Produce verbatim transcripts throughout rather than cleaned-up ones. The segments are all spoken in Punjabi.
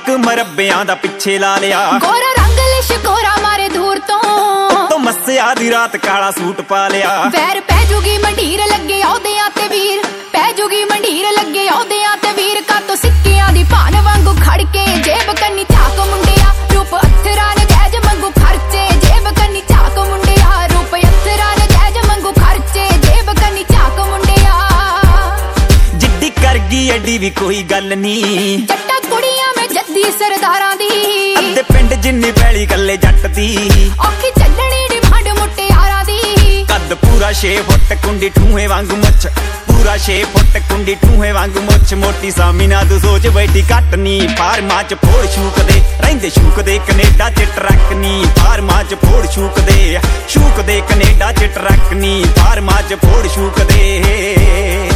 ਇੱਕ ਮਰੱਬਿਆਂ ਦਾ ਪਿੱਛੇ ਲਾ ਲਿਆ। ਗੋਰਾ ਰੰਗ ਲਿਸ਼ਕੋਰਾ ਮਾਰੇ ਦੂਰ ਤੋਂ ਤੋਂ ਮੱਸਿਆ ਦੀ ਰਾਤ ਕਾਲਾ ਸੂਟ ਪਾ ਲਿਆ। ਵੈਰ ਪੈ ਜੂਗੀ ਮੰਡੀਰ ਲੱਗੇ ਅਹੁਦਿਆਂ ਤੇ ਵੀਰ, ਪੈ ਜੂਗੀ ਮੰਡੀਰ ਲੱਗੇ ਅਹੁਦਿਆਂ ਤੇ ਵੀਰ। ਕਾਤੋਂ ਸਿੱਕਿਆਂ ਦੀ ਭਾਨ ਵਾਂਗੂ ਖੜ ਕੇ ਜੇਬ ਕੰਨੀ ਝਾਕ ਮੁੰਡਿਆ, ਰੂਪ ਅਥਰਾ ਨਜਾਇਜ਼ ਮੰਗੂ ਖਰਚੇ। ਜੇਬ ਕੰਨੀ ਝਾਕ ਮੁੰਡਿਆ, ਰੂਪ ਅਥਰਾ ਨਜਾਇਜ਼ ਮੰਗੂ ਖਰਚੇ। ਜੇਬ ਕੰਨੀ ਝਾਕ ਮੁੰਡਿਆ, ਜਿੱਡੀ ਕਰ ਗਈ ਐਡੀ ਵੀ ਕੋਈ ਗੱਲ ਨੀ। ਜੱਟਾਂ ਕੁੜੀਆਂ ਮੈਂ ਜੱਦੀ ਸਰਦਾਰਾਂ ਦੀ, ਅੱਧੇ ਪਿੰਡ ਜਿੰਨੀ ਪੈਲੀ ਕੱਲੇ ਜੱਟ ਦੀ। ਔਖੀ ਚੱਲਣੀ ਡਿਮਾਂਡ ਮੁਟਿਆਰਾਂ ਦੀ। ਕੱਦ ਪੂਰਾ ਛੇ ਫੁੱਟ ਕੁੰਡੀ ਠੂਹੇ ਵਾਂਗੂ ਮੁੱਛ, ਪੂਰਾ ਛੇ ਫੁੱਟ ਕੁੰਡੀ ਠੂਹੇ ਵਾਂਗੂ ਮੁੱਛ। ਮੋਟੀ ਸਾਮੀ ਨਾ ਤੂੰ ਸੋਚ ਬੈਠੀ ਘੱਟ ਨੀ। ਫਾਰਮਾਂ ਚ ਫੋੜ ਸ਼ੂਕਦੇ ਰਹਿੰਦੇ ਸ਼ੂਕਦੇ, ਕੈਨੇਡਾ ਚ ਟਰੱਕ ਨੀ। ਫਾਰਮਾਂ ਚ ਫੋੜ ਸ਼ੂਕਦੇ ਸ਼ੂਕਦੇ, ਕੈਨੇਡਾ ਚ ਟਰੱਕ ਨੀ। ਫਾਰਮਾਂ ਚ ਫੋੜ ਸ਼ੂਕਦੇ।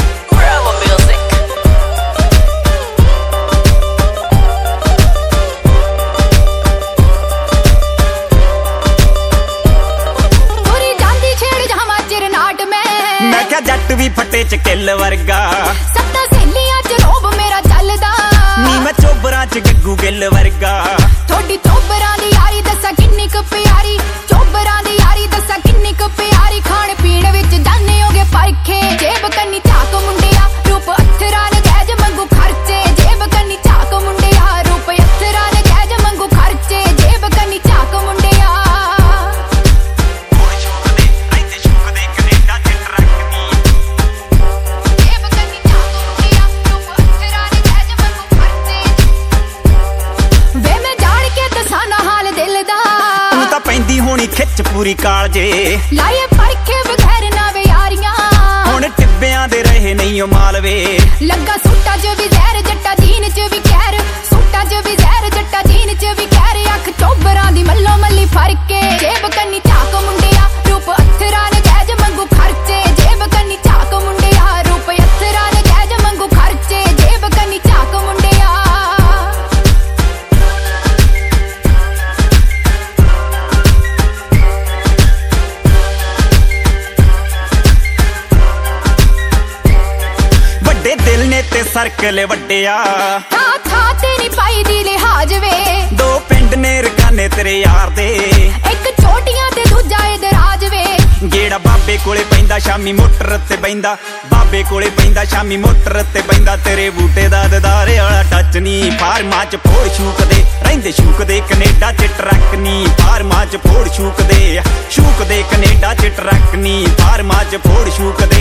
ਮੈਂ ਕਿਹਾ ਜੱਟ ਵੀ ਫੱਟੇ ਚ ਕਿੱਲ ਵਰਗਾ, ਸੱਤਾਂ ਸਹੇਲੀਆਂ ਚ ਰੋਬ ਮੇਰਾ ਚੱਲਦਾ। ਨੀ ਮੈਂ ਚੋਬਰਾਂ ਚ ਗੱਗੂ ਗਿੱਲ ਵਰਗਾ। ਥੋੜੀ ਚੋਬਰਾਂ ਦੀ ਯਾਰੀ ਦੱਸਾਂ ਕਿੰਨੀ ਕੁ ਪਿਆਰੀ, ਚੋਬਰਾਂ ਦੀ ਯਾਰੀ ਦੱਸਾਂ ਕਿੰਨੀ ਕੁ ਪਿਆਰੀ। ਖਾਣ ਪੀਣ ਵਿੱਚ ਜਾਣੇ ਹੋਗੇ ਪਰਖੇ। ਜੇਬ ਕੰਨੀ ਝਾਕ ਮੁੰਡਿਆ, ਰੂਪ ਅਥਰਾ ਨਜਾਇਜ਼ ਮੰਗੂ ਖਰਚੇ। ਜੇਬ ਕੰਨੀ ਝਾਕ ਮੁੰਡਿਆ, ਰੂਪ ਅਥਰਾ ਨਜਾਇਜ਼ ਮੰਗੂ ਖਰਚੇ। ਜੇਬ ਕੰਨੀ ਝਾਕ ਮੁੰਡਿਆ, ਪੈਂਦੀ ਹੋਣੀ ਖਿੱਚ ਪੂਰੀ ਕਾਲਜੇ। ਲਾਏ ਪਰਖੇ ਬਗੈਰ ਨਾ ਵੇ ਯਾਰੀਆਂ, ਹੁਣ ਟਿੱਬਿਆਂ ਦੇ ਰਹੇ ਨਹੀਂ ਉਹ ਮਾਲਵੇ। ਲੱਗਾ ਸੂਟਾਂ ਚ ਵੀ ਜ਼ਹਿਰ, ਜੱਟਾ ਜੀਨ ਚ ਵੀ ਕਹਿਰ। ਸੂਟਾਂ ਚ ਵੀ ਜ਼ਹਿਰ, ਜੱਟਾ ਜੀਨ ਚ ਵੀ ਕਹਿਰ। ਅੱਖ ਚੋਬਰਾਂ ਦੀ ਮੱਲੋ ਮੱਲੀ ਫਰਕੇ। ਜੇਬ ਕੰਨੀ ਝਾਕ ਮੁੰਡਿਆ, ਰੂਪ ਅਥਰਾ ਨਜਾਇਜ਼ ਮੰਗੂ ਖਰਚੇ। ਜੇਬ ਕੰਨੀ ਝਾਕ ਮੁੰਡਿਆ, ਰੂਪ ਅਥਰਾ ਨਜਾਇਜ਼ ਮੰਗੂ ਖਰਚੇ। ਜੇਬ ਕੰਨੀ ਝਾਕ ਮੁੰਡਿਆ, ਦਿਲ ਨੇ ਤੇ ਸਰਕਲ ਵੱਡਿਆ। ਥਾਂ ਥਾਂ ਤੇ ਨੀ ਪਾਈ ਦੀ ਲਿਹਾਜ਼ ਵੇ। ਦੋ ਪਿੰਡ ਨੇ ਰਕਾਨੇ ਤੇਰੇ ਯਾਰ ਦੇ, ਇੱਕ ਛੋਟੀਆਂ ਤੇ ਦੂਜਾ ਇਦਰਾਜ ਵੇ। ਜਿਹੜਾ ਬਾਬੇ ਕੋਲੇ ਪੈਂਦਾ ਸ਼ਾਮੀ ਮੋਟਰ ਤੇ ਬੈਂਦਾ, ਬਾਬੇ ਕੋਲੇ ਪੈਂਦਾ ਸ਼ਾਮੀ ਮੋਟਰ ਤੇ ਬੈਂਦਾ। ਤੇਰੇ ਬੂਟੇ ਦਾ ਦਦਾਰੇ ਵਾਲਾ ਟੱਚ ਨੀ। ਫਾਰਮਾਂ ਚ ਫੋੜ ਸ਼ੂਕਦੇ ਰਹਿੰਦੇ ਸ਼ੂਕਦੇ, ਕੈਨੇਡਾ ਚ ਟਰੱਕ ਨੀ। ਫਾਰਮਾਂ ਚ ਫੋੜ ਸ਼ੂਕਦੇ ਸ਼ੂਕਦੇ, ਕੈਨੇਡਾ ਚ ਟਰੱਕ ਨੀ। ਫਾਰਮਾਂ ਚ ਫੋੜ ਸ਼ੂਕਦੇ।